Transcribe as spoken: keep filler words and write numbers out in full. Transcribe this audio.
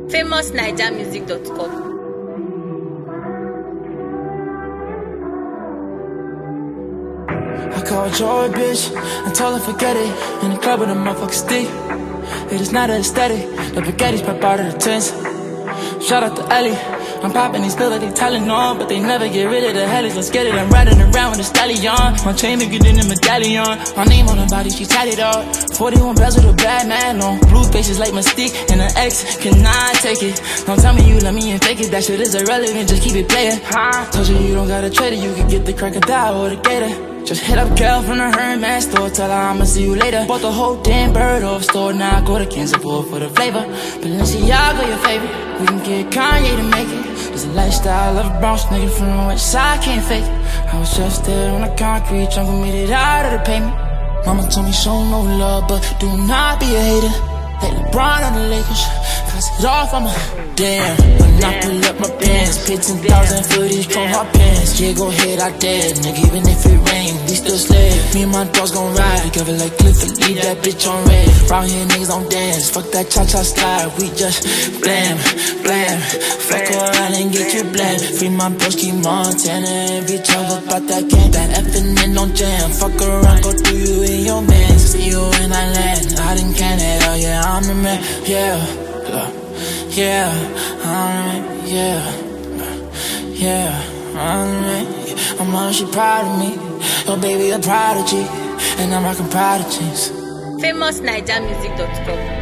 famous naija music dot com. I called your bitch and told her forget it. In the club with a motherfucker stick. It is not a aesthetic. The spaghetti's pop out of the tents. Shout out to Ellie. I'm popping these pills like they Tylenol, but they never get rid of the hellies. Let's get it, I'm riding around with a stallion. My chain bigger than the medallion. My name on her body, she tatted up. Forty-one bells with a bad man on. Blue faces like Mystique, and an ex cannot take it. Don't tell me you love me and fake it. That shit is irrelevant, just keep it playing. Told you you don't gotta trade it. You can get the crocodile or the gator. Just hit up Kel from the Herman store. Tell her I'ma see you later. Bought the whole damn bird off store. Now I go to Kansas for for the flavor. Balenciaga your favorite. We can get Kanye to make it. It's a lifestyle of a Bronx nigga from the west side, can't fake it. I was just there on the concrete, jungle made it out of the pavement. Mama told me show no love, but do not be a hater. Like LeBron on the Lakers, pass it off, I'm a damn. When I pull up my pants, pay ten thousand for these chrome hot pants. Yeah, go ahead, I dare, nigga, even if it rain, we still slave. Me and my dogs gon' ride together like Clifford, leave that bitch on red. Round here niggas don't dance, fuck that cha-cha slide, we just blam, blam. Fuck around and get you bland. Free my broski Montana and be talk about that gang. That effing in no jam, fuck around, go through you in your man. See you when I land, out in Canada, yeah, I'm the man, yeah, yeah, I'm the man, yeah, yeah, I'm the man. My mom, she proud of me, oh baby, a prodigy, and I'm rockin' prodigies. famous naija music dot com.